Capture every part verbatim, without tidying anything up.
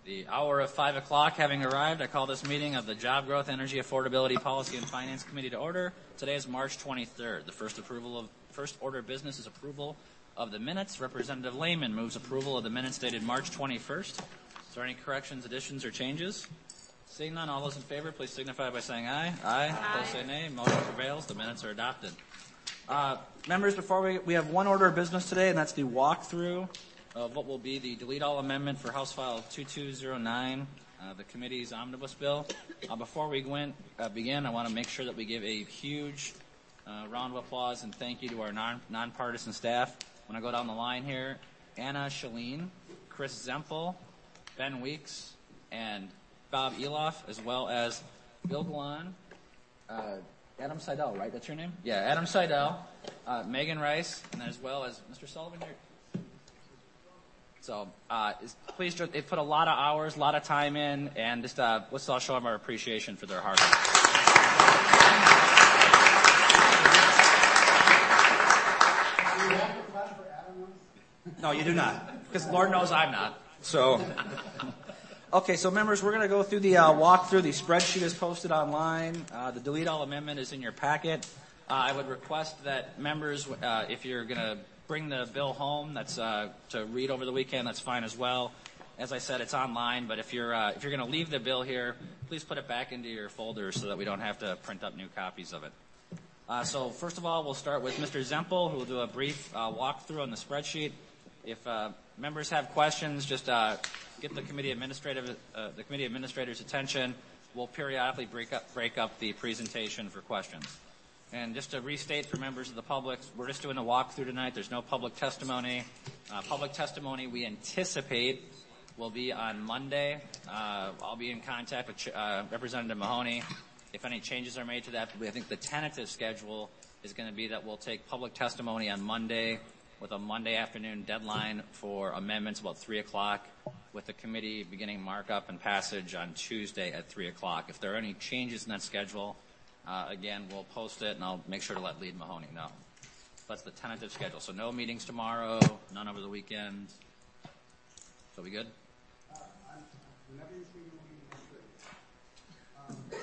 The hour of five o'clock having arrived, I call this meeting of the Job Growth, Energy Affordability, Policy, and Finance Committee to order. Today is March twenty-third. The first approval of first order of business is approval of the minutes. Representative Lehman moves approval of the minutes dated March twenty-first. Is there any corrections, additions, or changes? Seeing none, all those in favor, please signify by saying aye. Aye. Aye. Opposed, say nay. Motion prevails. The minutes are adopted. Uh, members, before we we have one order of business today, and that's the walkthrough of what will be the delete all amendment for House File two two zero nine, uh, the committee's omnibus bill. Uh, before we go in, uh, begin, I want to make sure that we give a huge uh, round of applause and thank you to our non, nonpartisan staff. When I go down the line here, Anna Shaleen, Chris Zempel, Ben Weeks, and Bob Eloff, as well as Bill Galan, uh, Adam Seidel, right? That's your name? Yeah, Adam Seidel, uh, Megan Rice, and as well as Mister Sullivan here. So uh, please, they put a lot of hours, a lot of time in, and just uh, let's all show them our appreciation for their hard work. Do you have to clap for Adam? No, you do not, because Lord knows I'm not. So, okay, so members, we're going to go through the uh, walkthrough. The spreadsheet is posted online. Uh, the delete all amendment is in your packet. Uh, I would request that members, uh, if you're going to bring the bill home, that's uh, to read over the weekend, that's fine as well. As I said, it's online, but if you're uh, if you're going to leave the bill here, please put it back into your folder so that we don't have to print up new copies of it. Uh, so first of all, we'll start with Mister Zempel, who will do a brief uh, walkthrough on the spreadsheet. If uh, members have questions, just uh, get the committee administrative uh, the committee administrator's attention. We'll periodically break up break up the presentation for questions. And just to restate for members of the public, we're just doing a walkthrough tonight. There's no public testimony. Uh, public testimony we anticipate will be on Monday. Uh, I'll be in contact with uh, Representative Mahoney. If any changes are made to that, I think the tentative schedule is going to be that we'll take public testimony on Monday with a Monday afternoon deadline for amendments about three o'clock, with the committee beginning markup and passage on Tuesday at three o'clock. If there are any changes in that schedule, Uh, again, we'll post it, and I'll make sure to let Lead Mahoney know. That's the tentative schedule. So no meetings tomorrow, none over the weekend. So we good? Uh, I'm, whenever you see the meeting, I'm good.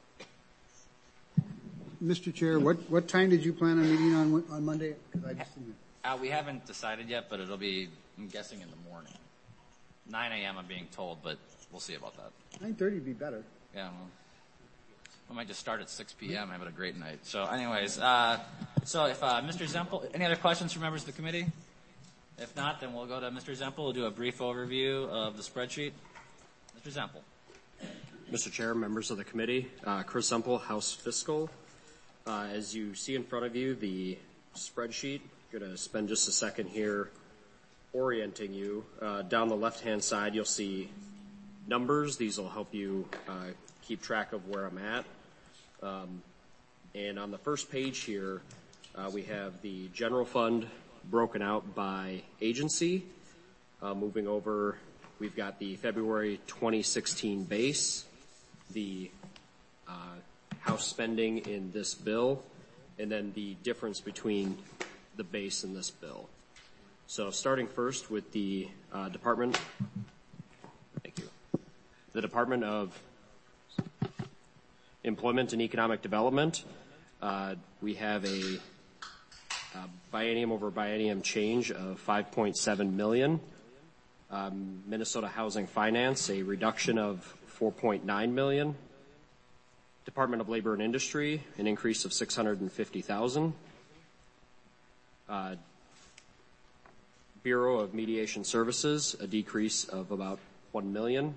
Um, Mister Chair, what, what time did you plan on meeting on on Monday? Because I just didn't. Uh, we haven't decided yet, but it'll be, I'm guessing, in the morning. nine a.m. I'm being told, but we'll see about that. nine thirty would be better. Yeah, well, I might just start at six p.m. having a great night. So anyways, uh, so if uh, Mister Zempel, any other questions from members of the committee? If not, then we'll go to Mister Zempel. We'll do a brief overview of the spreadsheet. Mister Zempel. Mister Chair, members of the committee, uh, Chris Zempel, House Fiscal. Uh, as you see in front of you, the spreadsheet, I'm going to spend just a second here orienting you. Uh, down the left-hand side, you'll see numbers. These will help you uh, keep track of where I'm at. Um, and on the first page here, uh, we have the general fund broken out by agency. Uh, moving over, we've got the February twenty sixteen base, the uh, House spending in this bill, and then the difference between the base and this bill. So starting first with the uh, Department, thank you, the Department of Employment and Economic Development, uh, we have a uh, biennium over biennium change of five point seven million. Um, Minnesota Housing Finance, a reduction of four point nine million. Department of Labor and Industry, an increase of six hundred fifty thousand. Uh, Bureau of Mediation Services, a decrease of about one million.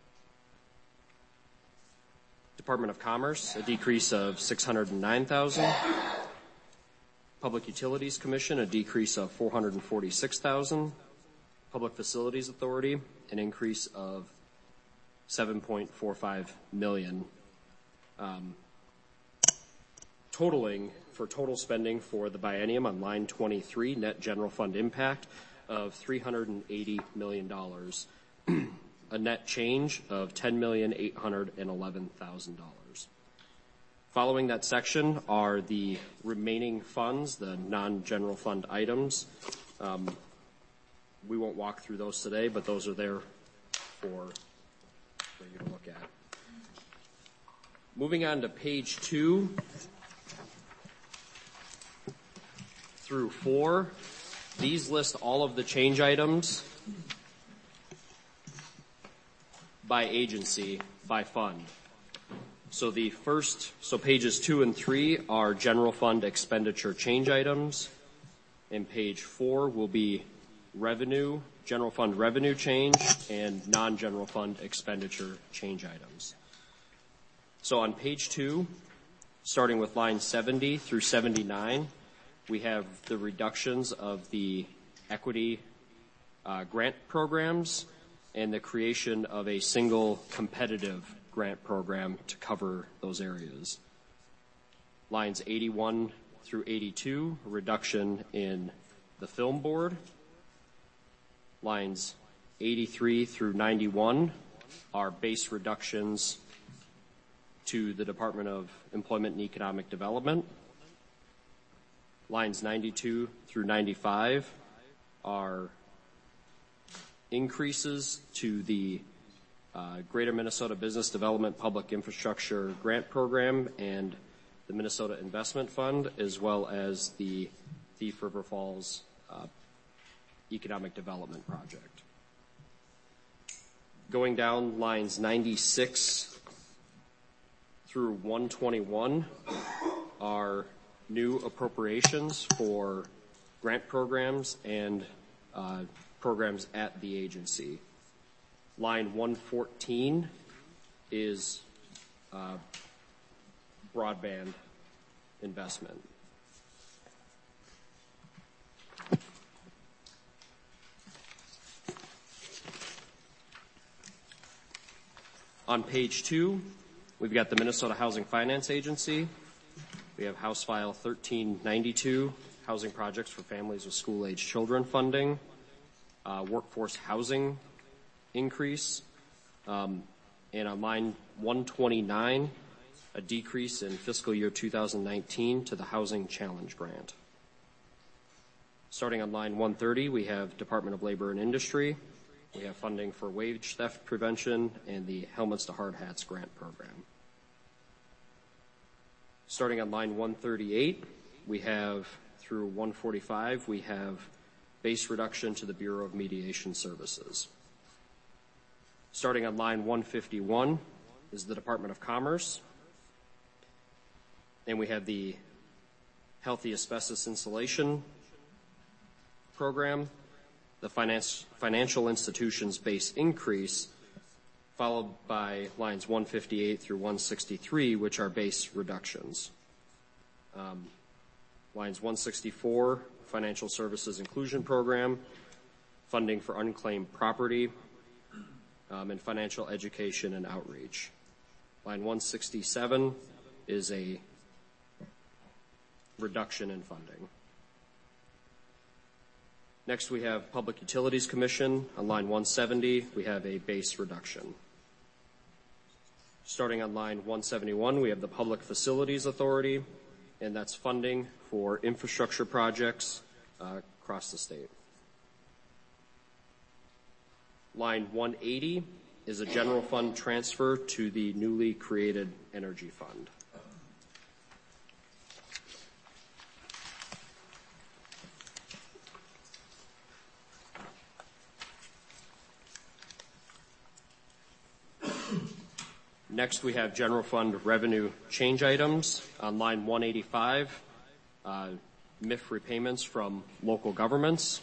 Department of Commerce, a decrease of six hundred nine thousand. Public Utilities Commission, a decrease of four hundred forty-six thousand. Public Facilities Authority, an increase of seven point four five million. Um, totaling for total spending for the biennium on line twenty-three, net general fund impact of three hundred eighty million dollars. A net change of ten million eight hundred eleven thousand dollars. Following that section are the remaining funds, the non-general fund items. Um, we won't walk through those today, but those are there for for you to look at. Moving on to page two through four, these list all of the change items by agency, by fund. So the first, so pages two and three are general fund expenditure change items, and page four will be revenue, general fund revenue change, and non-general fund expenditure change items. So on page two, starting with line seventy through seventy-nine, we have the reductions of the equity uh, grant programs and the creation of a single competitive grant program to cover those areas. Lines eighty-one through eighty-two, a reduction in the film board. Lines eighty-three through ninety-one are base reductions to the Department of Employment and Economic Development. Lines ninety-two through ninety-five are increases to the uh, Greater Minnesota Business Development Public Infrastructure Grant Program and the Minnesota Investment Fund, as well as the Thief River Falls uh, Economic Development Project. Going down lines ninety-six through one twenty-one are new appropriations for grant programs and uh, programs at the agency. Line one fourteen is uh, broadband investment. On page two, we've got the Minnesota Housing Finance Agency. We have House File thirteen ninety-two, Housing Projects for Families with School-Age Children Funding, uh, Workforce Housing Increase, um, and on line one twenty-nine, a decrease in fiscal year two thousand nineteen to the Housing Challenge Grant. Starting on line one thirty, we have Department of Labor and Industry. We have funding for wage theft prevention and the Helmets to Hard Hats grant program. Starting on line one thirty-eight, we have through one forty-five, we have base reduction to the Bureau of Mediation Services. Starting on line one fifty-one is the Department of Commerce. And we have the Healthy Asbestos Insulation Program, the finance, financial institutions base increase, followed by lines one fifty-eight through one sixty-three, which are base reductions. Um, lines one sixty-four, Financial Services Inclusion Program, funding for unclaimed property, um, and financial education and outreach. Line one sixty-seven is a reduction in funding. Next, we have Public Utilities Commission. On line one seventy, we have a base reduction. Starting on line one seventy-one, we have the Public Facilities Authority, and that's funding for infrastructure projects uh, across the state. Line one eighty is a general fund transfer to the newly created Energy Fund. Next, we have general fund revenue change items. On line one eighty-five, uh, M I F repayments from local governments.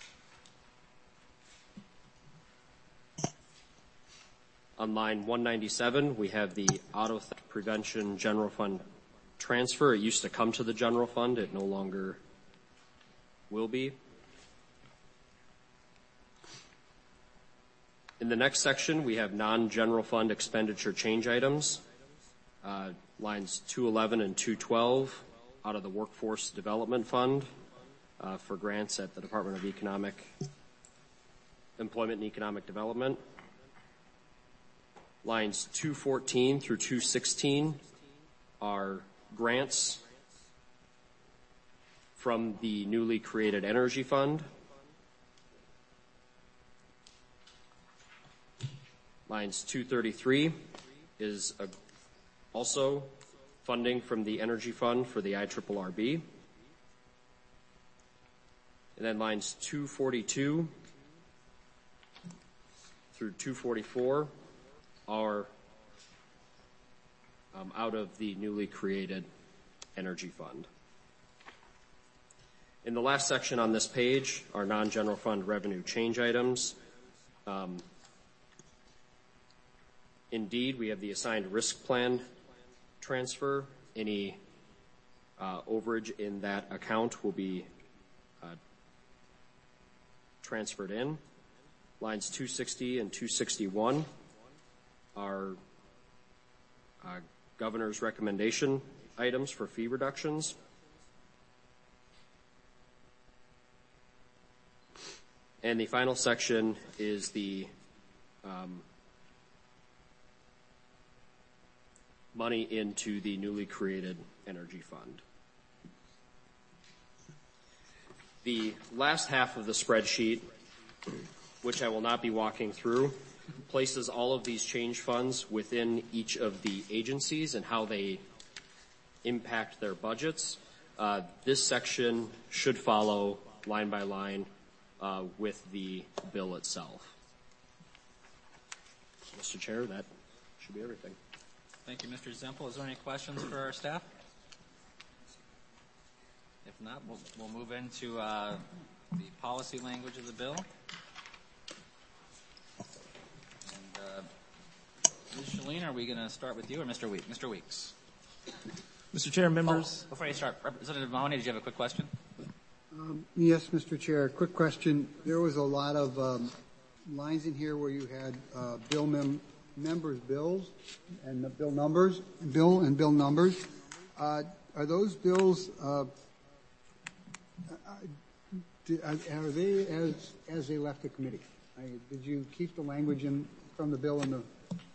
On line one ninety-seven, we have the auto theft prevention general fund transfer. It used to come to the general fund. It no longer will be. In the next section, we have non-general fund expenditure change items, uh, lines two eleven and two twelve out of the Workforce Development Fund uh, for grants at the Department of Economic Employment and Economic Development. Lines two fourteen through two sixteen are grants from the newly created Energy Fund. Lines two thirty-three is a, also funding from the Energy Fund for the I R R R B. And then lines two forty-two through two forty-four are um, out of the newly created Energy Fund. In the last section on this page are non-general fund revenue change items. Um, indeed, we have the assigned risk plan transfer. Any uh, overage in that account will be uh, transferred in. Lines two sixty and two sixty-one are uh, governor's recommendation items for fee reductions. And the final section is the um, money into the newly created Energy Fund. The last half of the spreadsheet, which I will not be walking through, places all of these change funds within each of the agencies and how they impact their budgets. Uh, this section should follow line by line uh, with the bill itself. Mister Chair, that should be everything. Thank you, Mister Zempel. Is there any questions for our staff? If not, we'll, we'll move into uh, the policy language of the bill. And uh, Miz Shalene, are we going to start with you or Mister Weeks? Mister Weeks. Mister Chair, members. Oh, before you start, Representative Mahoney, did you have a quick question? Um, yes, Mister Chair. Quick question. There was a lot of um, lines in here where you had uh, bill mem- members' bills and the bill numbers, bill and bill numbers. Uh, are those bills? Uh, are they as as they left the committee? I, did you keep the language in from the bill and the?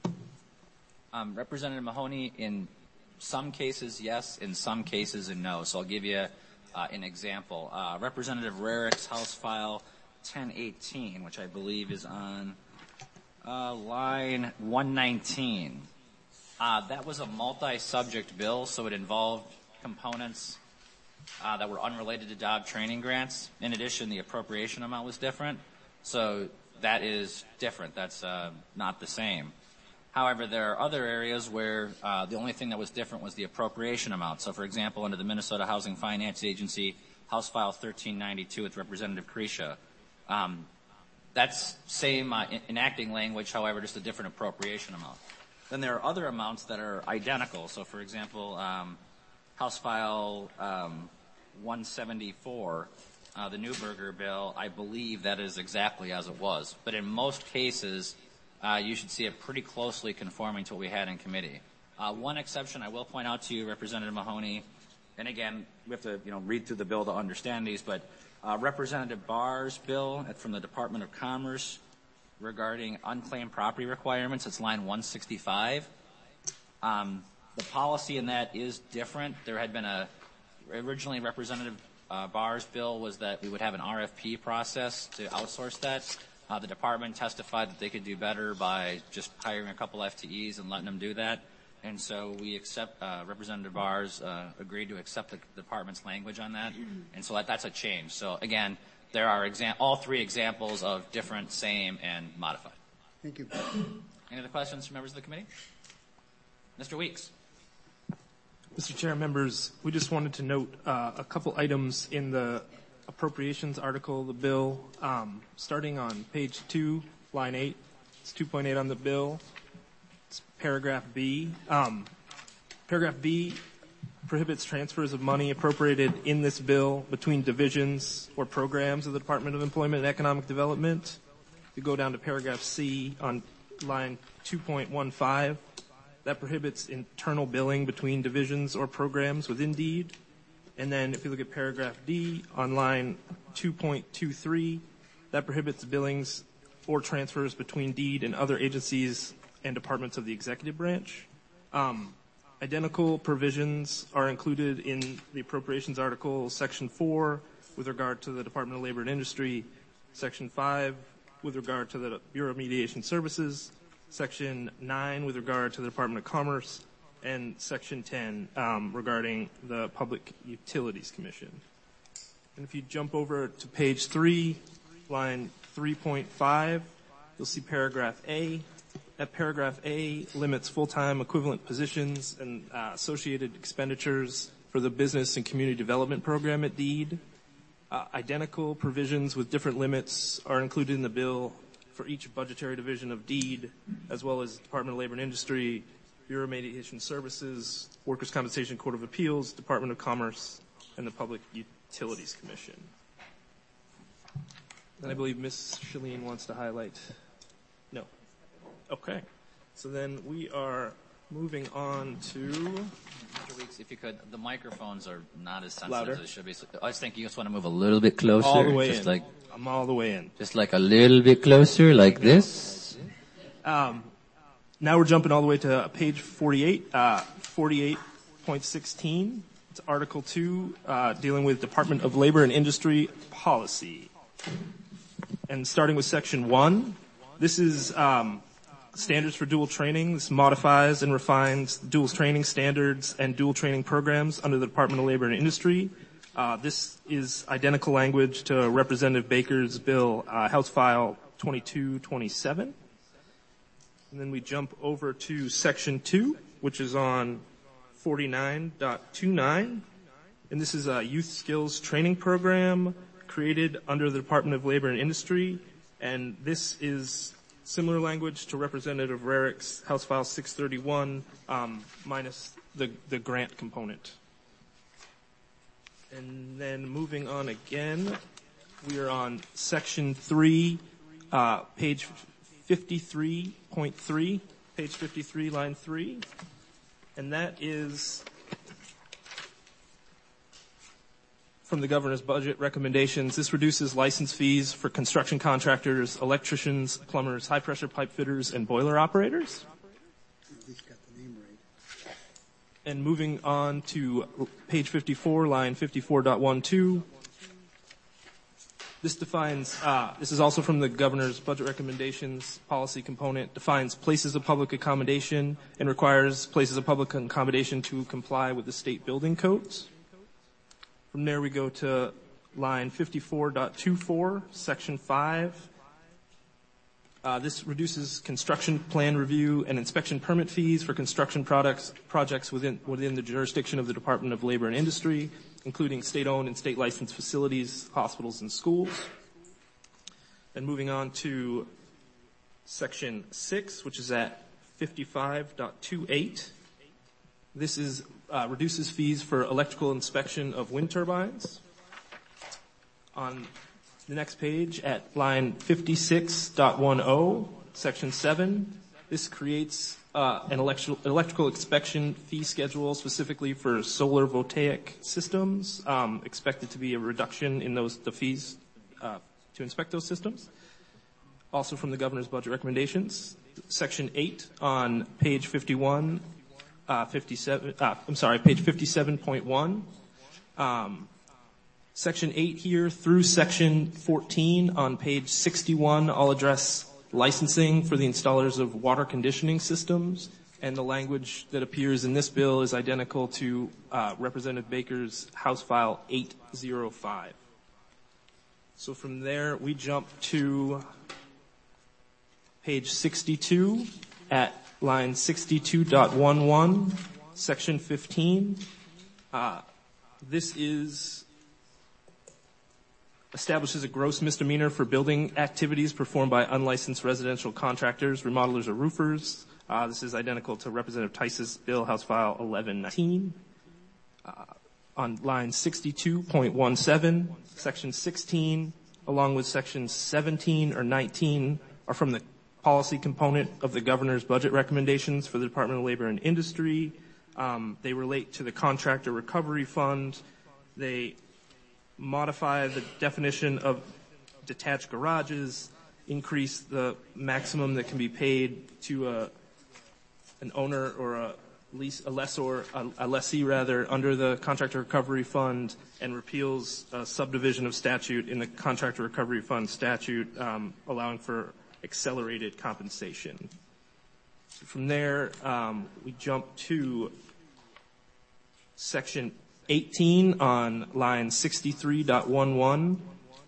Um, Representative Mahoney, in some cases, yes. In some cases, and no. So I'll give you uh, an example. Uh, Representative Rarick's House File ten eighteen, which I believe is on uh, line one nineteen. Uh, that was a multi-subject bill, so it involved components uh, that were unrelated to job training grants. In addition, the appropriation amount was different. So that is different. That's uh, not the same. However, there are other areas where uh, the only thing that was different was the appropriation amount. So, for example, under the Minnesota Housing Finance Agency, House File thirteen ninety-two with Representative Kresha. Um, that's same uh, enacting language, however, just a different appropriation amount. Then there are other amounts that are identical. So, for example, um, House File um, one seventy-four, uh, the Neuberger bill, I believe that is exactly as it was. But in most cases, Uh, you should see it pretty closely conforming to what we had in committee. Uh, one exception I will point out to you, Representative Mahoney, and again, we have to, you know, read through the bill to understand these, but uh, Representative Barr's bill from the Department of Commerce regarding unclaimed property requirements, it's line one sixty-five. Um, the policy in that is different. There had been a, originally Representative uh, Barr's bill was that we would have an R F P process to outsource that. Uh, the department testified that they could do better by just hiring a couple F T Es and letting them do that. And so we accept, uh, Representative Barrs uh, agreed to accept the department's language on that. And so that, that's a change. So again, there are exam- all three examples of different, same, and modified. Thank you. Any other questions from members of the committee? Mister Weeks. Mister Chair, members, we just wanted to note uh, a couple items in the appropriations article of the bill, um, starting on page two, line eight. It's two point eight on the bill. It's paragraph B. Um, paragraph B prohibits transfers of money appropriated in this bill between divisions or programs of the Department of Employment and Economic Development. You go down to paragraph C on line two point one five. That prohibits internal billing between divisions or programs within DEED. And then if you look at paragraph D on line two point two three, that prohibits billings or transfers between DEED and other agencies and departments of the executive branch. Um, identical provisions are included in the appropriations article, section four, with regard to the Department of Labor and Industry, section five, with regard to the Bureau of Mediation Services, Section nine with regard to the Department of Commerce, and Section ten um, regarding the Public Utilities Commission. And if you jump over to page three, line three point five, you'll see paragraph A. That paragraph A limits full-time equivalent positions and uh, associated expenditures for the Business and Community Development Program at DEED. Uh, identical provisions with different limits are included in the bill for each budgetary division of DEED, as well as Department of Labor and Industry, Bureau of Mediation Services, Workers' Compensation Court of Appeals, Department of Commerce, and the Public Utilities Commission. And I believe Miz Shaleen wants to highlight. No. Okay. So then we are moving on to. Mister Weeks, if you could, the microphones are not as sensitive Louder. as they should be. So I was thinking you just want to move a little bit closer. All the way just in. Like, I'm all the way in. just like a little bit closer, like this. Um, now we're jumping all the way to page forty-eight, uh, forty-eight point sixteen. It's Article two, uh, dealing with Department of Labor and Industry policy. And starting with Section one, this is um, standards for dual training. This modifies and refines dual training standards and dual training programs under the Department of Labor and Industry. Uh, this is identical language to Representative Baker's bill, uh, House File twenty-two twenty-seven. And then we jump over to Section two, which is on forty-nine point twenty-nine. And this is a youth skills training program created under the Department of Labor and Industry. And this is similar language to Representative Rarick's House File six thirty-one, um, minus the, the grant component. And then moving on again, we are on Section three, uh, page fifty-three point three, page fifty-three, line three. And that is from the governor's budget recommendations. This reduces license fees for construction contractors, electricians, plumbers, high-pressure pipe fitters, and boiler operators. At least got the name right. And moving on to page fifty-four, line fifty-four point twelve. This defines, uh, this is also from the governor's budget recommendations policy component, defines places of public accommodation and requires places of public accommodation to comply with the state building codes. From there we go to line fifty-four point twenty-four, section five. Uh, this reduces construction plan review and inspection permit fees for construction products, projects within, within the jurisdiction of the Department of Labor and Industry, including state-owned and state-licensed facilities, hospitals, and schools. And moving on to section six, which is at fifty-five point twenty-eight. This is uh, reduces fees for electrical inspection of wind turbines. On the next page at line fifty-six point ten, section seven, this creates uh, an electrical, electrical inspection fee schedule specifically for solar voltaic systems, um, expected to be a reduction in those the fees uh, to inspect those systems. Also from the governor's budget recommendations, section eight on page fifty-one, uh, fifty-seven, uh, I'm sorry, page fifty-seven point one. Um, Section eight here through Section fourteen on page sixty-one all address licensing for the installers of water conditioning systems, and the language that appears in this bill is identical to uh, Representative Baker's House File eight oh five. So from there we jump to page sixty-two at line sixty-two point eleven, Section fifteen. Uh, this is establishes a gross misdemeanor for building activities performed by unlicensed residential contractors, remodelers, or roofers. Uh, this is identical to Representative Tice's bill, House File eleven nineteen. Uh, on line sixty-two point seventeen, section sixteen, along with sections seventeen or nineteen, are from the policy component of the governor's budget recommendations for the Department of Labor and Industry. Um, they relate to the contractor recovery fund. They modify the definition of detached garages, increase the maximum that can be paid to a, an owner or a lease, a lessor, a, a lessee rather, under the contractor recovery fund, and repeals a subdivision of statute in the contractor recovery fund statute, um, allowing for accelerated compensation. So from there, um, we jump to section eighteen on line sixty-three point eleven.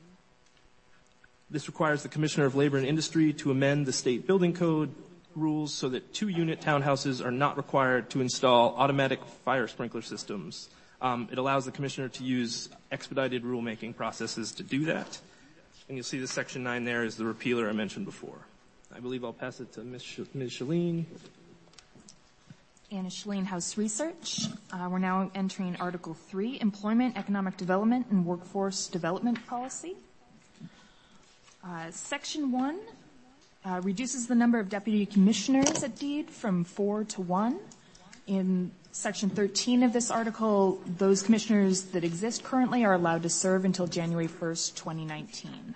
This requires the Commissioner of Labor and Industry to amend the state building code rules so that two-unit townhouses are not required to install automatic fire sprinkler systems. Um, it allows the Commissioner to use expedited rulemaking processes to do that. And you'll see the section nine there is the repealer I mentioned before. I believe I'll pass it to Miz Sh- Miz Shalene. Anna Shalene, House Research. Uh, we're now entering Article three, Employment, Economic Development, and Workforce Development Policy. Uh, section one uh, reduces the number of deputy commissioners at DEED from four to one. In Section thirteen of this article, those commissioners that exist currently are allowed to serve until January first, twenty nineteen.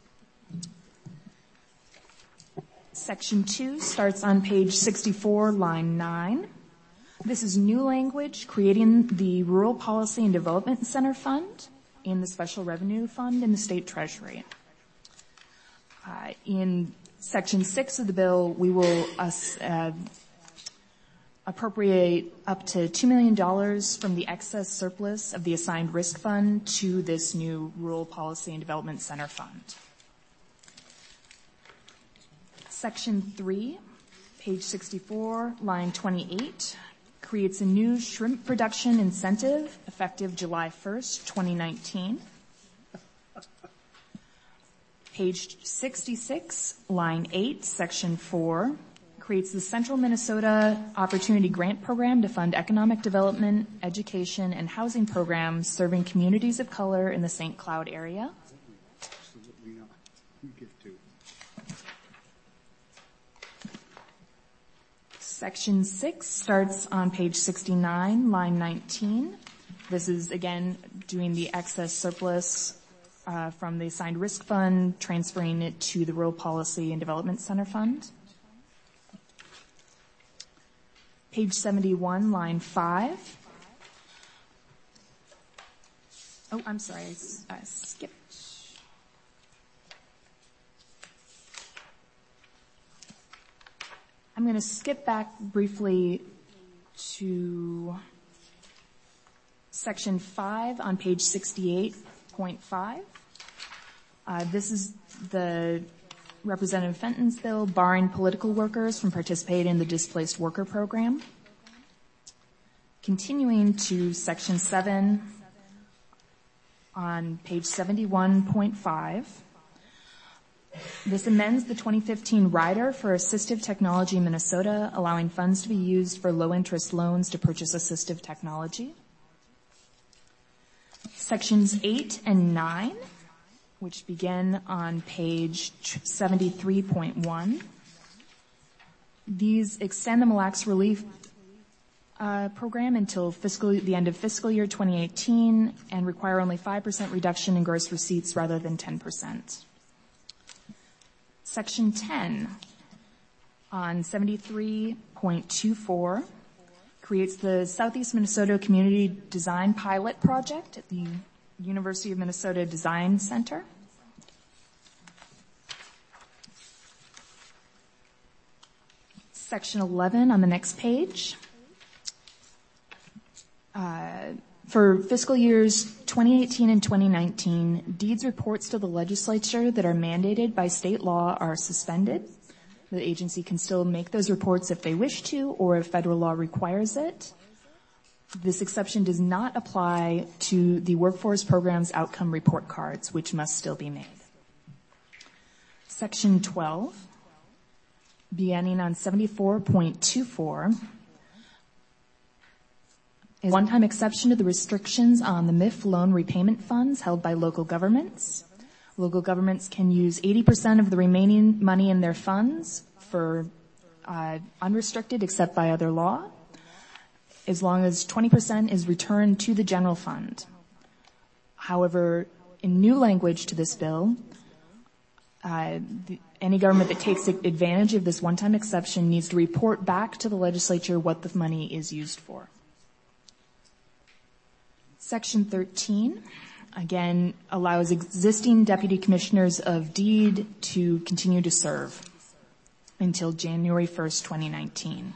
Section two starts on page sixty-four, line nine. This is new language creating the Rural Policy and Development Center Fund in the Special Revenue Fund in the State Treasury. Uh, in Section six of the bill, we will uh, uh, appropriate up to two million dollars from the excess surplus of the assigned risk fund to this new Rural Policy and Development Center Fund. Section three, page sixty-four, line twenty-eight, creates a new shrimp production incentive effective July first, twenty nineteen. Page sixty-six, line eight, section four, creates the Central Minnesota Opportunity Grant Program to fund economic development, education, and housing programs serving communities of color in the Saint Cloud area. Absolutely not. You get to. Section six starts on page sixty-nine, line nineteen. This is, again, doing the excess surplus uh, from the assigned risk fund, transferring it to the Rural Policy and Development Center Fund. Page seventy-one, line five. Oh, I'm sorry, I, I skipped. I'm going to skip back briefly to section five on page sixty-eight point five. Uh, this is the Representative Fenton's bill barring political workers from participating in the displaced worker program. Continuing to section seven on page seventy-one point five. This amends the twenty fifteen rider for assistive technology in Minnesota, allowing funds to be used for low-interest loans to purchase assistive technology. Sections eight and nine, which begin on page seventy-three point one. These extend the Mille Lacs Relief uh, program until fiscal, the end of fiscal year twenty eighteen and require only five percent reduction in gross receipts rather than ten percent. Section ten on seventy-three point two four creates the Southeast Minnesota Community Design Pilot Project at the University of Minnesota Design Center. Section eleven on the next page. Uh, For fiscal years twenty eighteen and twenty nineteen, deeds reports to the legislature that are mandated by state law are suspended. The agency can still make those reports if they wish to or if federal law requires it. This exception does not apply to the workforce program's outcome report cards, which must still be made. Section twelve, beginning on seventy-four point two four, is a one-time exception to the restrictions on the M I F loan repayment funds held by local governments. Local governments can use eighty percent of the remaining money in their funds for uh, unrestricted except by other law, as long as twenty percent is returned to the general fund. However, in new language to this bill, uh, the, any government that takes advantage of this one-time exception needs to report back to the legislature what the money is used for. Section thirteen, again, allows existing deputy commissioners of deed to continue to serve. until January first, twenty nineteen.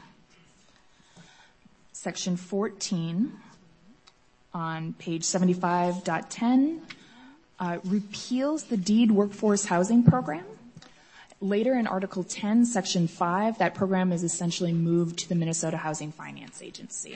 Section fourteen on page seventy-five point ten uh, repeals the deed workforce housing program. Later in Article ten, Section five, that program is essentially moved to the Minnesota Housing Finance Agency.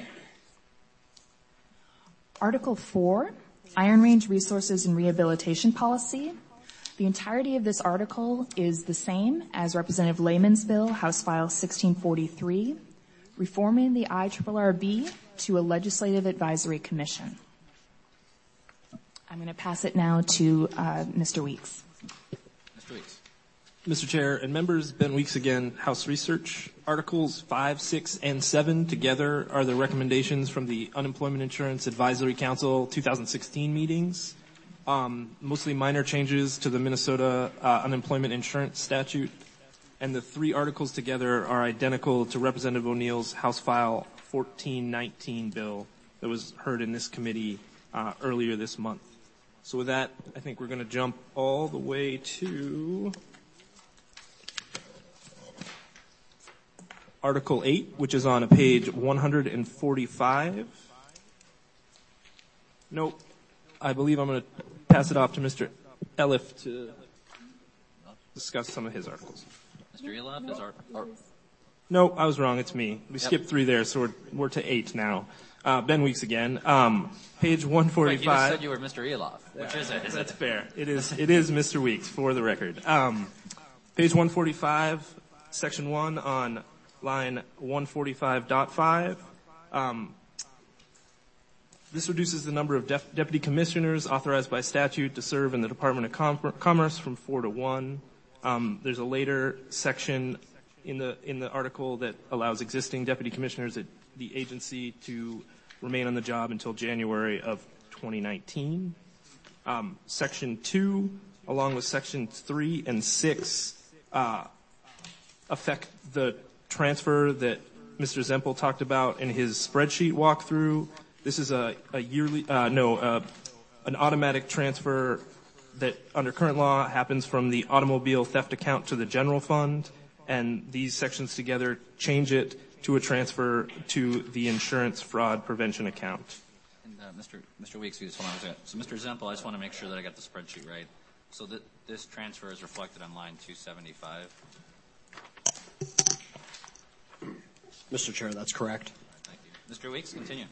Article four, Iron Range Resources and Rehabilitation Policy. The entirety of this article is the same as Representative Lehman's bill, House File sixteen forty-three, reforming the I R R B to a legislative advisory commission. I'm going to pass it now to uh, Mister Weeks. Mister Weeks. Mister Chair and members, Ben Weeks again, House Research. Articles five, six, and seven together are the recommendations from the Unemployment Insurance Advisory Council two thousand sixteen meetings. Um, mostly minor changes to the Minnesota uh, Unemployment Insurance Statute. And the three articles together are identical to Representative O'Neill's House File fourteen nineteen bill that was heard in this committee uh, earlier this month. So with that, I think we're going to jump all the way to Article eight, which is on page one hundred forty-five. Nope. I believe I'm going to pass it off to Mister Eliff to discuss some of his articles. Mister Eliff is our... our No, I was wrong. It's me. We yep. skipped three there, so we're, we're to eight now. Uh, Ben Weeks again. Um, page one forty-five. Wait, you just said you were Mister Eliff. Which is it? Is That's it? fair. It is, it is Mister Weeks, for the record. Um, page one forty-five, section one on line one forty-five point five. Um, this reduces the number of def- deputy commissioners authorized by statute to serve in the Department of Com- Commerce from four to one. Um, there's a later section in the in the article that allows existing deputy commissioners at the agency to remain on the job until January of twenty nineteen. Um, section two, along with section three and six, uh, affect the transfer that Mister Zempel talked about in his spreadsheet walkthrough. This is a, a yearly, uh, no, uh, an automatic transfer that under current law happens from the automobile theft account to the general fund, and these sections together change it to a transfer to the insurance fraud prevention account. And uh, Mister Mister Weeks, hold on a second. So Mister Zempel, I just want to make sure that I got the spreadsheet right. So that this transfer is reflected on line two seventy-five. Mister Chair, that's correct. Thank you. Mister Weeks, continue.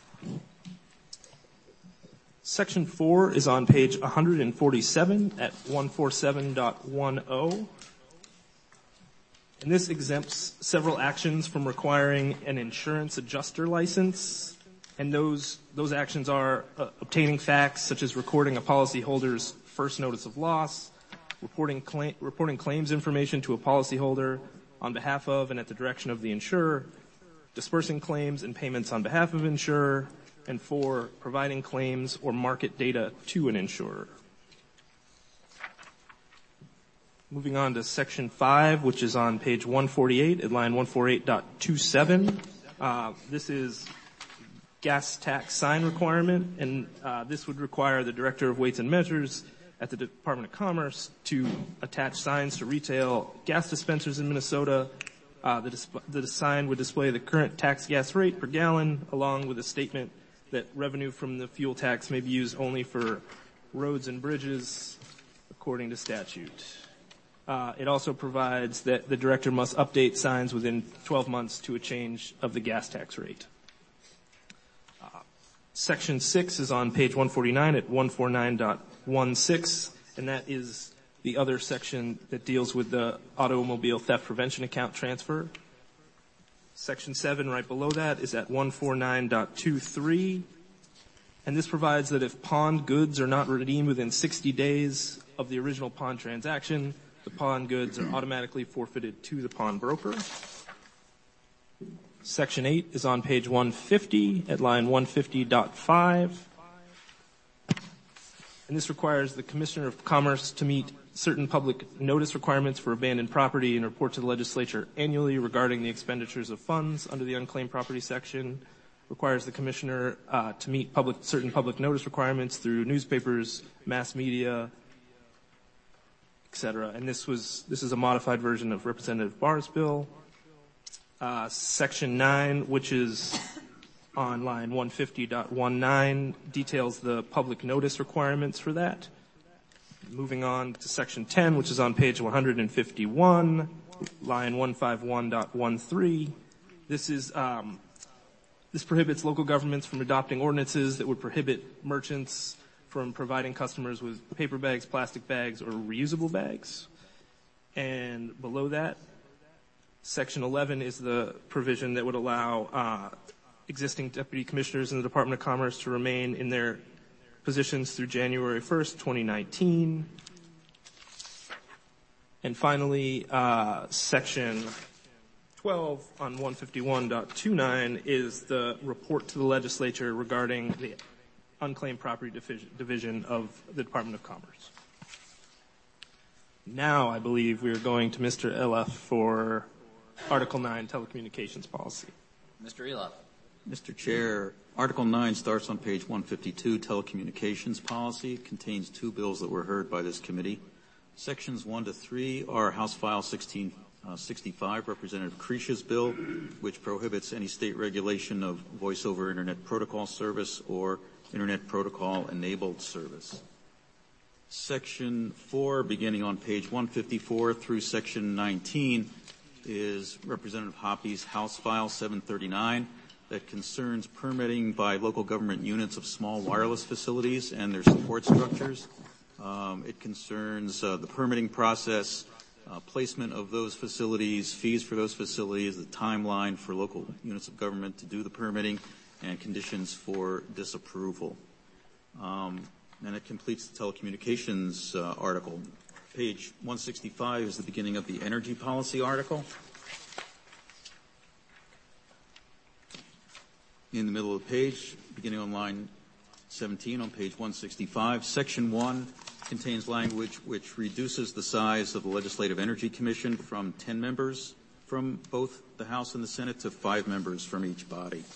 Section four is on page one forty-seven at one forty-seven point ten. And this exempts several actions from requiring an insurance adjuster license. And those, those actions are uh, obtaining facts such as recording a policyholder's first notice of loss, reporting, cla- reporting claims information to a policyholder on behalf of and at the direction of the insurer, dispersing claims and payments on behalf of insurer, and four, providing claims or market data to an insurer. Moving on to section five, which is on page one forty-eight at line one forty-eight point twenty-seven. Uh, this is gas tax sign requirement, and uh, this would require the Director of Weights and Measures at the Department of Commerce to attach signs to retail gas dispensers in Minnesota. Uh, the, dis- the sign would display the current tax gas rate per gallon, along with a statement that revenue from the fuel tax may be used only for roads and bridges, according to statute. Uh, it also provides that the director must update signs within twelve months to a change of the gas tax rate. Uh, section six is on page one forty-nine at one forty-nine point sixteen, and that is the other section that deals with the automobile theft prevention account transfer. Section seven, right below that, is at one forty-nine point twenty-three, and this provides that if pawned goods are not redeemed within sixty days of the original pawn transaction, the pawn goods are automatically forfeited to the pawnbroker. Section eight is on page one fifty at line one fifty point five. And this requires the Commissioner of Commerce to meet certain public notice requirements for abandoned property and report to the legislature annually regarding the expenditures of funds under the unclaimed property section. Requires the Commissioner uh, to meet public, certain public notice requirements through newspapers, mass media, et cetera. And this was this is a modified version of Representative Barr's bill. Uh, Section nine, which is on line one fifty point nineteen, details the public notice requirements for that. Moving on to Section ten, which is on page one fifty-one, line one fifty-one point thirteen. This is um, this prohibits local governments from adopting ordinances that would prohibit merchants from providing customers with paper bags, plastic bags, or reusable bags. And below that, Section eleven is the provision that would allow uh, existing deputy commissioners in the Department of Commerce to remain in their positions through January first, twenty nineteen. And finally, uh, Section twelve on one fifty-one point twenty-nine is the report to the legislature regarding the unclaimed property division of the Department of Commerce. Now I believe we are going to Mister Eloff for Article nine, Telecommunications Policy. Mister Eloff. Mister Chair, Article nine starts on page one fifty-two, Telecommunications Policy. It contains two bills that were heard by this committee. Sections one to three are House File sixteen sixty-five, Representative Creech's bill, which prohibits any state regulation of voice over Internet Protocol service or Internet Protocol-enabled service. Section four, beginning on page one fifty-four through Section nineteen, is Representative Hoppy's House File seven thirty-nine that concerns permitting by local government units of small wireless facilities and their support structures. Um, it concerns uh, the permitting process, uh, placement of those facilities, fees for those facilities, the timeline for local units of government to do the permitting, and conditions for disapproval. Um, and it completes the telecommunications uh, article. Page one sixty-five is the beginning of the energy policy article. In the middle of the page, beginning on line seventeen on page one sixty-five, Section one contains language which reduces the size of the Legislative Energy Commission from ten members from both the House and the Senate to five members from each body.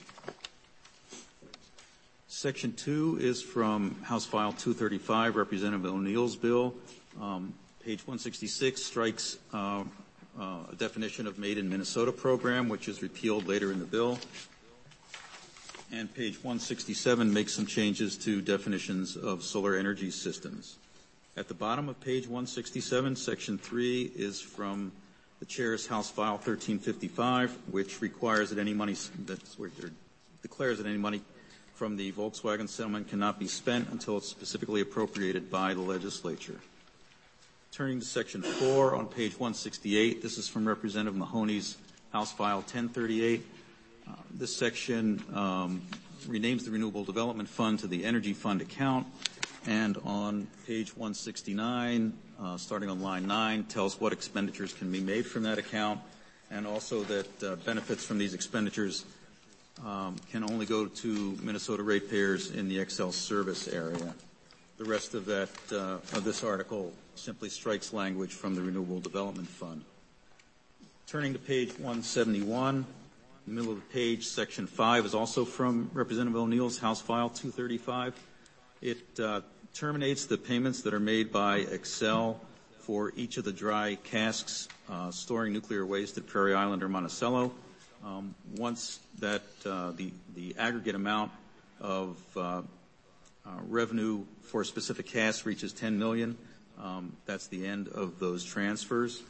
Section two is from House File two thirty-five, Representative O'Neill's bill. Um, page one sixty-six strikes uh, uh, a definition of Made in Minnesota program, which is repealed later in the bill. And page one sixty-seven makes some changes to definitions of solar energy systems. At the bottom of page one sixty-seven, Section three is from the Chair's House File thirteen fifty-five, which requires that any money that's where it declares that any money from the Volkswagen settlement cannot be spent until it's specifically appropriated by the legislature. Turning to Section four on page one sixty-eight, this is from Representative Mahoney's House File ten thirty-eight. Uh, this section um, renames the Renewable Development Fund to the Energy Fund account, and on page one sixty-nine, uh, starting on line nine, tells what expenditures can be made from that account, and also that uh, benefits from these expenditures um, can only go to Minnesota ratepayers in the X L service area. The rest of that uh, of this article simply strikes language from the Renewable Development Fund. Turning to page one seventy-one. In the middle of the page, Section five is also from Representative O'Neill's House File two thirty-five. It uh, terminates the payments that are made by Xcel for each of the dry casks uh, storing nuclear waste at Prairie Island or Monticello. Um, once that uh, the, the aggregate amount of uh, uh, revenue for a specific cask reaches ten million dollars, um, that's the end of those transfers.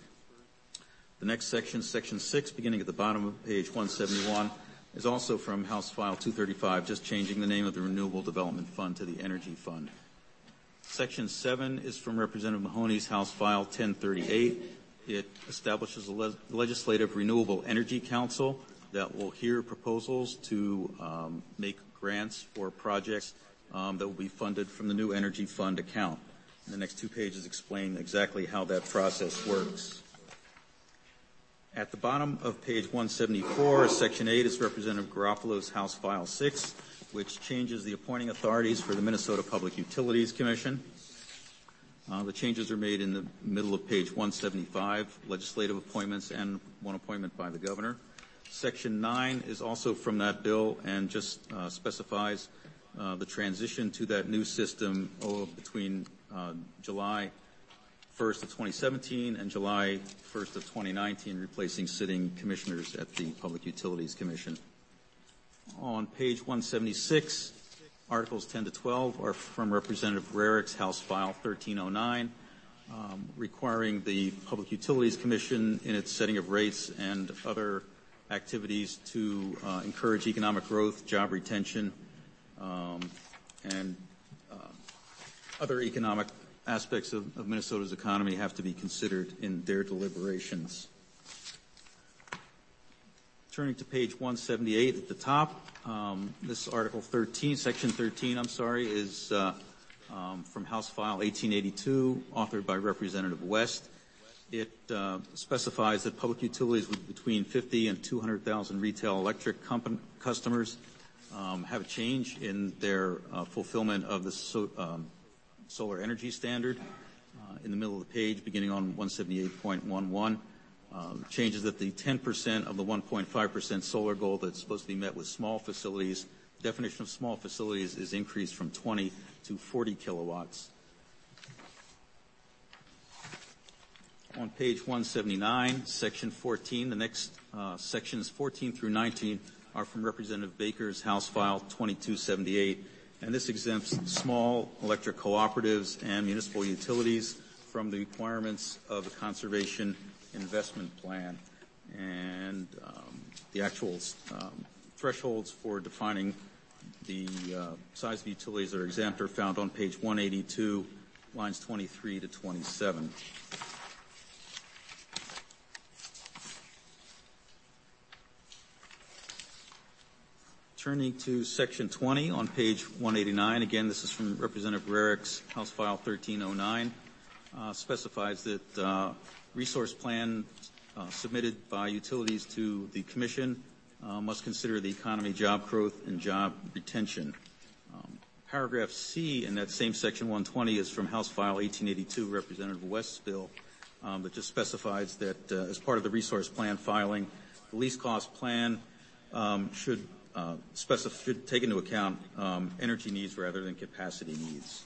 The next section, Section six, beginning at the bottom of page one seventy-one, is also from House File two thirty-five, just changing the name of the Renewable Development Fund to the Energy Fund. Section seven is from Representative Mahoney's House File ten thirty-eight. It establishes a le- Legislative Renewable Energy Council that will hear proposals to um, make grants for projects um, that will be funded from the new Energy Fund account. And the next two pages explain exactly how that process works. At the bottom of page one seventy-four, Section eight is Representative Garofalo's House File six, which changes the appointing authorities for the Minnesota Public Utilities Commission. Uh, the changes are made in the middle of page one seventy-five, legislative appointments and one appointment by the governor. Section nine is also from that bill and just uh, specifies uh, the transition to that new system oh, between uh, July first of twenty seventeen and July first of twenty nineteen, replacing sitting commissioners at the Public Utilities Commission. On page one seventy-six, Articles ten to twelve are from Representative Rarick's House File thirteen oh nine, um, requiring the Public Utilities Commission in its setting of rates and other activities to uh, encourage economic growth, job retention, um, and uh, other economic aspects of, of Minnesota's economy have to be considered in their deliberations. Turning to page one seventy-eight at the top, um, this Article thirteen, Section thirteen, I'm sorry, is uh, um, from House File eighteen eighty-two, authored by Representative West. It uh, specifies that public utilities with between fifty and two hundred thousand retail electric company, customers um, have a change in their uh, fulfillment of the so, um, solar energy standard. Uh, in the middle of the page, beginning on one seventy-eight point eleven, uh, changes that the ten percent of the one point five percent solar goal that's supposed to be met with small facilities, the definition of small facilities is increased from twenty to forty kilowatts. On page one seventy-nine, Section fourteen, the next uh, sections fourteen through nineteen are from Representative Baker's House File twenty-two seventy-eight, and this exempts small electric cooperatives and municipal utilities from the requirements of the Conservation Investment Plan. And um, the actual um, thresholds for defining the uh, size of utilities that are exempt are found on page one eighty-two, lines twenty-three to twenty-seven. Turning to Section twenty on page one eighty-nine, again, this is from Representative Rarick's House File thirteen oh nine, uh, specifies that uh, resource plan uh, submitted by utilities to the Commission uh, must consider the economy, job growth, and job retention. Um, paragraph C in that same Section one twenty is from House File eighteen eighty-two, Representative West's bill, um, that just specifies that uh, as part of the resource plan filing, the least cost plan um, should Uh, specif- should take into account um, energy needs rather than capacity needs.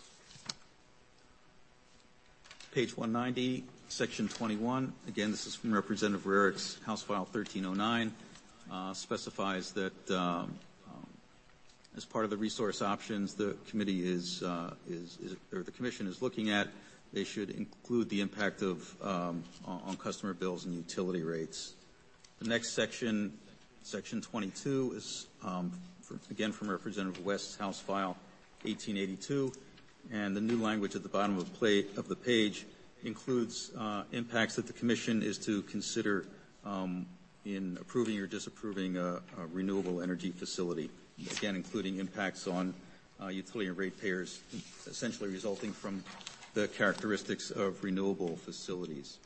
Page one ninety, Section twenty-one, again, this is from Representative Rarick's House File thirteen oh nine, uh, specifies that um, um, as part of the resource options the committee is, uh, is, is, or the Commission is looking at, they should include the impact of um, on, on customer bills and utility rates. The next section, Section twenty-two, is um, for, again from Representative West's House File eighteen eighty-two, and the new language at the bottom of, play, of the page includes uh, impacts that the Commission is to consider um, in approving or disapproving a, a renewable energy facility, again including impacts on uh, utility and ratepayers, essentially resulting from the characteristics of renewable facilities.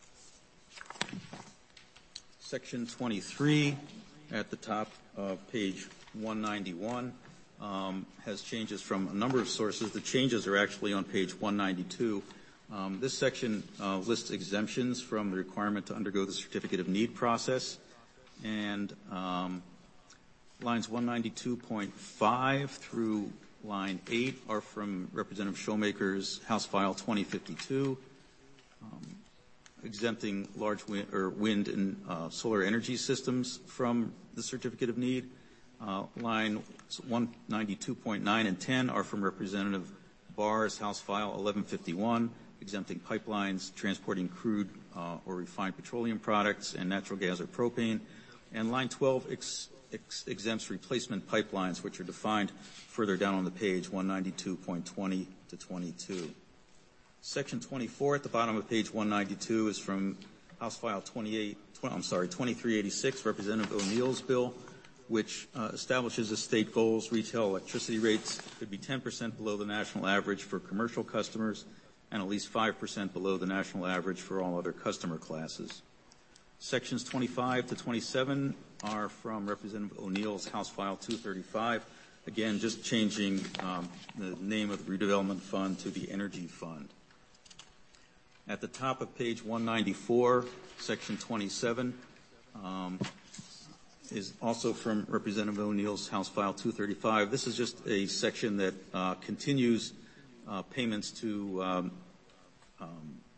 Section twenty-three at the top of page one ninety-one um, has changes from a number of sources. The changes are actually on page one ninety-two. Um, this section uh, lists exemptions from the requirement to undergo the Certificate of Need process, and um, lines one ninety-two point five through line eight are from Representative Showmaker's House File twenty fifty-two. Um, exempting large wind, or wind and uh, solar energy systems from the Certificate of Need. Uh, line one ninety-two point nine and ten are from Representative Barr's House File eleven fifty-one, exempting pipelines transporting crude uh, or refined petroleum products and natural gas or propane. And line twelve ex- ex- exempts replacement pipelines, which are defined further down on the page, one ninety-two point twenty to twenty-two. Section twenty-four at the bottom of page one ninety-two is from House File twenty-eight, twenty, I'm sorry, twenty-three eighty-six, Representative O'Neill's bill, which uh, establishes as state goals retail electricity rates could be ten percent below the national average for commercial customers and at least five percent below the national average for all other customer classes. Sections twenty-five to twenty-seven are from Representative O'Neill's House File two thirty-five, again just changing um, the name of the redevelopment fund to the energy fund. At the top of page one ninety-four, Section twenty-seven, um, is also from Representative O'Neill's House File two thirty-five. This is just a section that uh, continues uh, payments to um, um,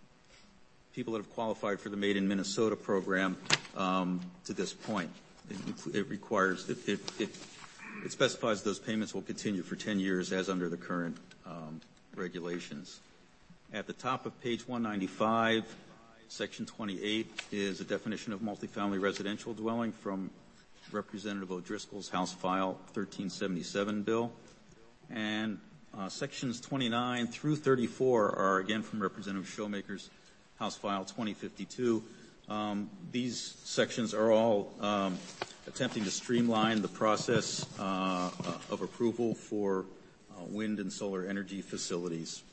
people that have qualified for the Made in Minnesota program um, to this point. It, it requires, it, it, it, it specifies those payments will continue for ten years as under the current um, regulations. At the top of page one ninety-five, section twenty-eight is a definition of multifamily residential dwelling from Representative O'Driscoll's House File thirteen seventy-seven bill. And uh, sections twenty-nine through thirty-four are again from Representative Showmaker's House File twenty fifty-two. Um, these sections are all um, attempting to streamline the process uh, uh, of approval for uh, wind and solar energy facilities.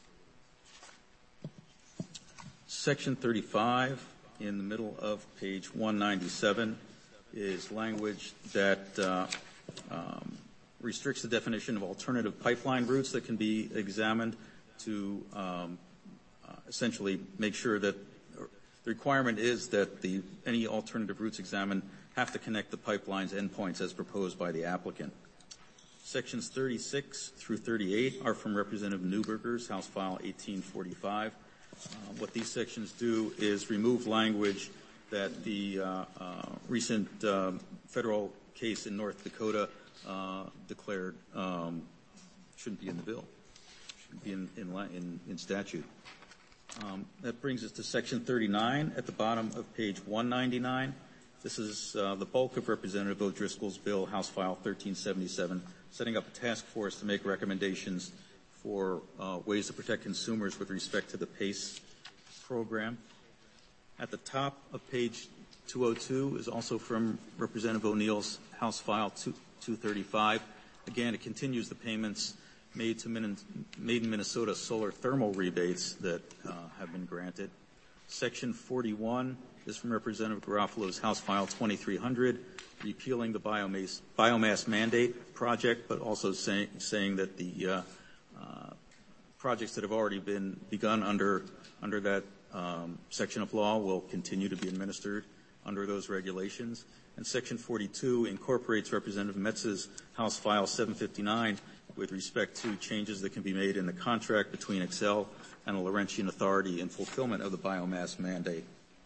Section thirty-five in the middle of page one ninety-seven is language that uh, um, restricts the definition of alternative pipeline routes that can be examined to um, uh, essentially make sure that the requirement is that the any alternative routes examined have to connect the pipeline's endpoints as proposed by the applicant. Sections thirty-six through thirty-eight are from Representative Newberger's House File eighteen forty-five. Uh, what these sections do is remove language that the uh, uh, recent uh, federal case in North Dakota uh, declared um, shouldn't be in the bill, shouldn't be in, in, in, in statute. Um, that brings us to section thirty-nine at the bottom of page one ninety-nine. This is uh, the bulk of Representative O'Driscoll's bill, House File thirteen seventy-seven, setting up a task force to make recommendations for uh, ways to protect consumers with respect to the PACE program. At the top of page two oh two is also from Representative O'Neill's House File two thirty-five. Again, it continues the payments made to Min- Made in Minnesota solar thermal rebates that uh, have been granted. Section forty-one is from Representative Garofalo's House File twenty-three hundred, repealing the biomass, biomass mandate project, but also say, saying that the uh, uh, projects that have already been begun under under that um, section of law will continue to be administered under those regulations. And Section forty-two incorporates Representative Metz's House File seven fifty-nine with respect to changes that can be made in the contract between Xcel and the Laurentian Authority in fulfillment of the biomass mandate.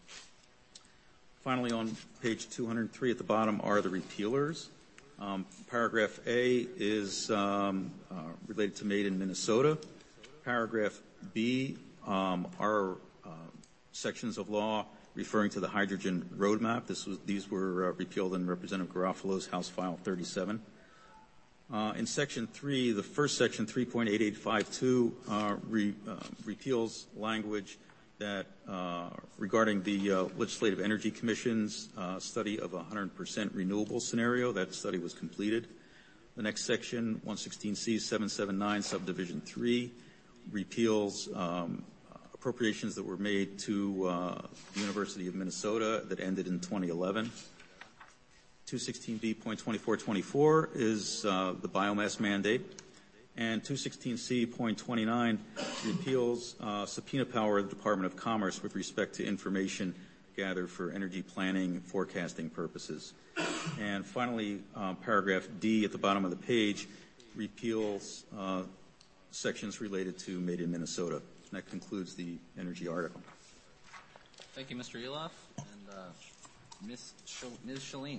Finally, on page two hundred three at the bottom are the repealers. Um, paragraph A is um, uh, related to Made in Minnesota. Paragraph B um, are uh, sections of law referring to the hydrogen roadmap. This was, these were uh, repealed in Representative Garofalo's House File thirty-seven. Uh, in Section three, the first section, three point eight eight five two, uh, re, uh, repeals language that uh, regarding the uh, Legislative Energy Commission's uh, study of a one hundred percent renewable scenario. That study was completed. The next section, one sixteen C seven seventy-nine, subdivision three, repeals um, appropriations that were made to uh, the University of Minnesota that ended in twenty eleven. two sixteen B point twenty-four twenty-four is uh, the biomass mandate. And two sixteen C point twenty-nine repeals uh, subpoena power of the Department of Commerce with respect to information gathered for energy planning forecasting purposes. And finally, uh, paragraph D at the bottom of the page repeals uh, sections related to Made in Minnesota. And that concludes the energy article. Thank you, Mister Eloff. And uh, Miz Sh- Miz Shaleen.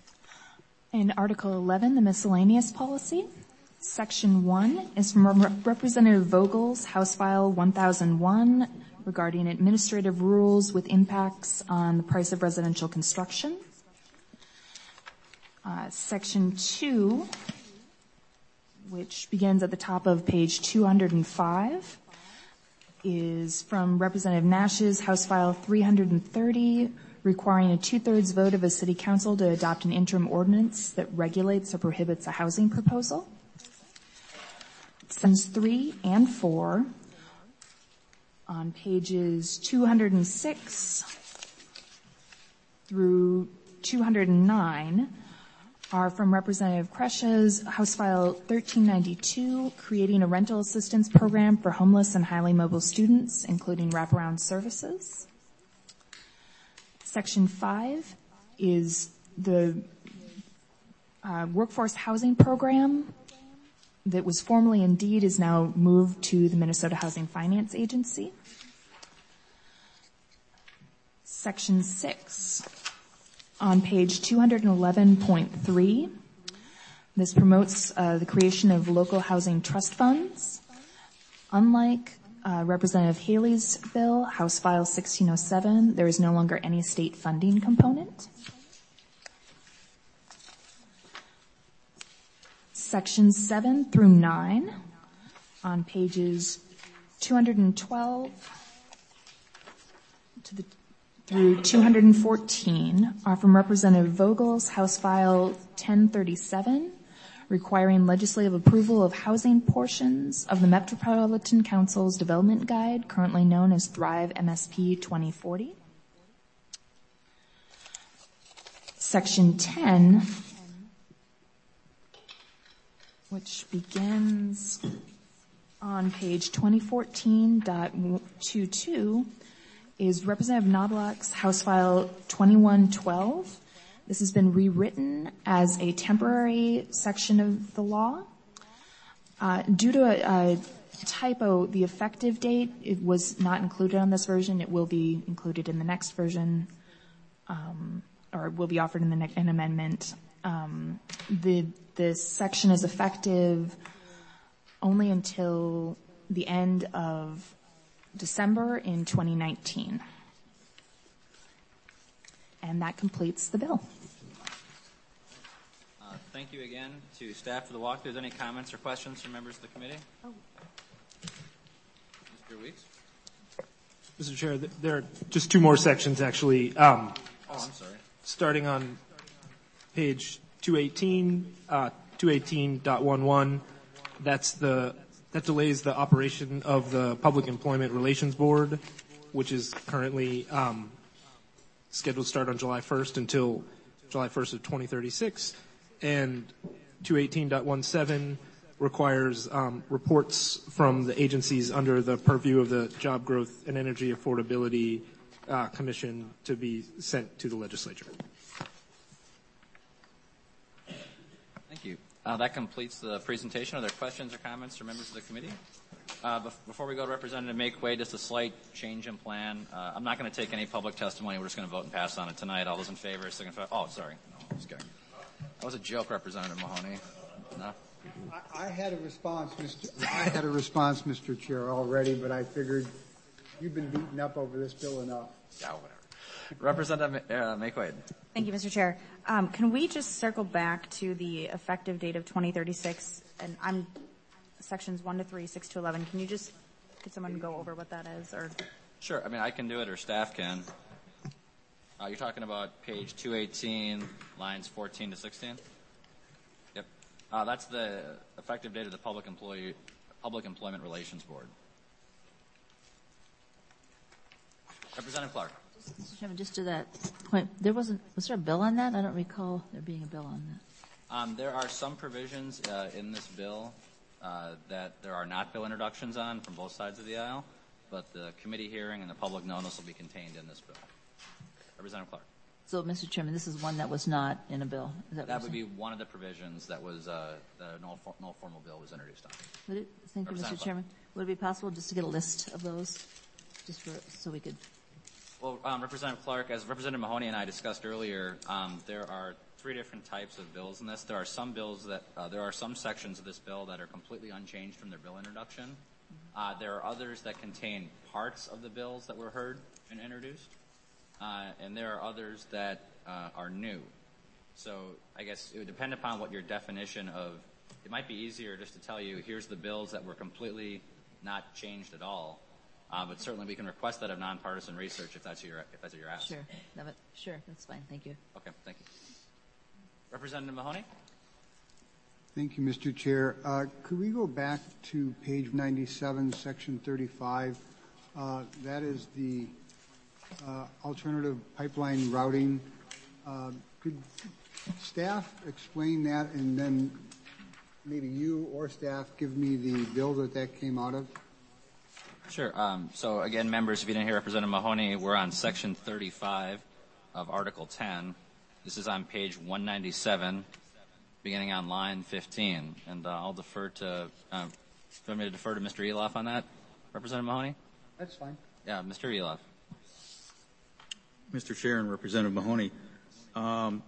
In Article eleven, the miscellaneous policy, Section one is from Rep- Representative Vogel's House File one thousand one regarding administrative rules with impacts on the price of residential construction. Uh, Section two, which begins at the top of page two hundred five, is from Representative Nash's House File three hundred thirty, requiring a two-thirds vote of a city council to adopt an interim ordinance that regulates or prohibits a housing proposal. Sections three and four on pages two hundred six through two hundred nine are from Representative Kresha's House File thirteen ninety-two, creating a rental assistance program for homeless and highly mobile students, including wraparound services. Section five is the uh, workforce housing program that was formerly Indeed is now moved to the Minnesota Housing Finance Agency. Section six, on page two eleven point three, this promotes uh, the creation of local housing trust funds. Unlike uh, Representative Haley's bill, House File sixteen oh seven, there is no longer any state funding component. Sections seven through nine, on pages two twelve to the, through two fourteen, are from Representative Vogel's House File ten thirty-seven, requiring legislative approval of housing portions of the Metropolitan Council's Development Guide, currently known as Thrive M S P twenty forty. Section ten, which begins on page twenty fourteen point twenty-two, is Representative Knobloch's House File twenty-one twelve. This has been rewritten as a temporary section of the law. Uh, due to a, a typo, the effective date, it was not included on this version. It will be included in the next version, um, or will be offered in the next an amendment. Um, the this section is effective only until the end of December in twenty nineteen. And that completes the bill. Uh, thank you again to staff for the walk. If there's any comments or questions from members of the committee? Oh. Mister Weeks? Mister Chair, there are just two more sections, actually. Um, oh, I'm sorry. Starting on page two eighteen, uh, two eighteen point eleven, that's the, that delays the operation of the Public Employment Relations Board, which is currently um, scheduled to start on July first until July first of twenty thirty-six. And two eighteen point seventeen requires um, reports from the agencies under the purview of the Job Growth and Energy Affordability uh, Commission to be sent to the legislature. Thank you. Uh, that completes the presentation. Are there questions or comments from members of the committee? Uh, bef- before we go to Representative Makeway, just a slight change in plan. Uh, I'm not going to take any public testimony. We're just going to vote and pass on it tonight. All those in favor, signify. Oh, sorry. No, I was kidding. That was a joke, Representative Mahoney. No? I, I had a response, Mister I had a response, Mister Chair, already, but I figured you've been beaten up over this bill enough. Yeah, whatever. Representative uh, Makeway. Thank you, Mister Chair. Um, can we just circle back to the effective date of twenty thirty-six? And I'm sections one to three, six to eleven. Can you just, could someone go over what that is? Or Sure. I mean, I can do it, or staff can. Uh, you're talking about page two eighteen, lines fourteen to sixteen? Yep. Uh, that's the effective date of the Public Employee, Public Employment Relations Board. Representative Clark. Mister Chairman, just to that point, there wasn't, was there a bill on that? I don't recall there being a bill on that. Um, there are some provisions uh, in this bill uh, that there are not bill introductions on from both sides of the aisle, but the committee hearing and the public notice will be contained in this bill. Representative Clark. So, Mister Chairman, this is one that was not in a bill. Is that That what would you're be one of the provisions that was uh, the no, for, no formal bill was introduced on. Would it, thank you, Mister Chairman. Would it be possible just to get a list of those, just for so we could? Well, um, Representative Clark, as Representative Mahoney and I discussed earlier, um, there are three different types of bills in this. There are some bills that uh, there are some sections of this bill that are completely unchanged from their bill introduction. Uh, there are others that contain parts of the bills that were heard and introduced, uh, and there are others that uh, are new. So I guess it would depend upon what your definition of. It might be easier just to tell you here's the bills that were completely not changed at all. Uh, but certainly we can request that of nonpartisan research if that's your if that's what you're asking. Sure, no, but, sure, that's fine. Thank you. Okay, thank you. Representative Mahoney. Thank you, Mister Chair. Uh, could we go back to page ninety-seven, section thirty-five? Uh, that is the uh, alternative pipeline routing. Uh, could staff explain that, and then maybe you or staff give me the bill that that came out of? Sure. Um, so again, members, if you didn't hear Representative Mahoney, we're on section thirty-five of Article ten. This is on page one ninety-seven, beginning on line fifteen. And uh, I'll defer to, uh, do you want me to defer to Mister Eloff on that, Representative Mahoney? That's fine. Yeah, Mister Eloff. Mister Chair and Representative Mahoney, um,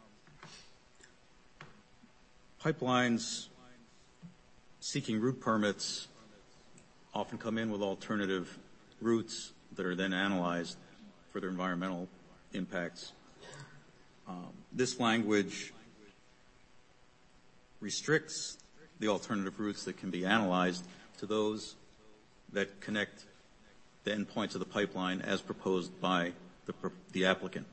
pipelines seeking route permits often come in with alternative routes that are then analyzed for their environmental impacts. Um, this language restricts the alternative routes that can be analyzed to those that connect the endpoints of the pipeline as proposed by the, the applicant.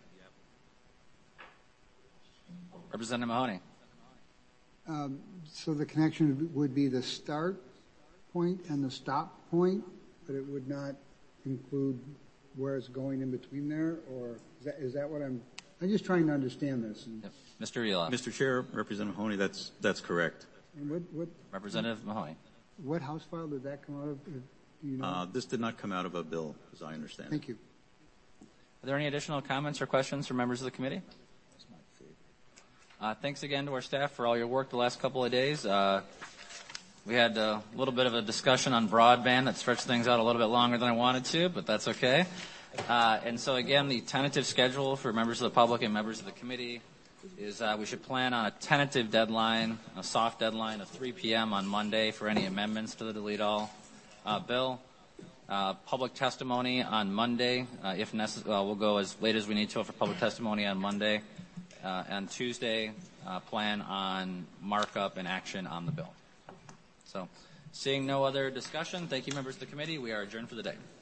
Representative Mahoney. Um, so the connection would be the start point and the stop point, but it would not include where it's going in between there, or is that, is that what I'm, I'm just trying to understand this. And, Yep. Mister Elon. Mister Chair, Representative Mahoney, that's, that's correct. and what, what, Representative Mahoney. what House file did that come out of? Do you know? Uh, this did not come out of a bill, as I understand it. Thank you. Are there any additional comments or questions from members of the committee? Uh, thanks again to our staff for all your work the last couple of days. Uh, we had a little bit of a discussion on broadband that stretched things out a little bit longer than I wanted to, but that's okay. Uh, and so again, the tentative schedule for members of the public and members of the committee is uh, we should plan on a tentative deadline, a soft deadline of three p.m. on Monday for any amendments to the delete all uh, bill. Uh, public testimony on Monday, uh, if necessary. Well, we'll go as late as we need to for public testimony on Monday. Uh, and Tuesday, uh, plan on markup and action on the bill. So, seeing no other discussion, thank you, members of the committee. We are adjourned for the day.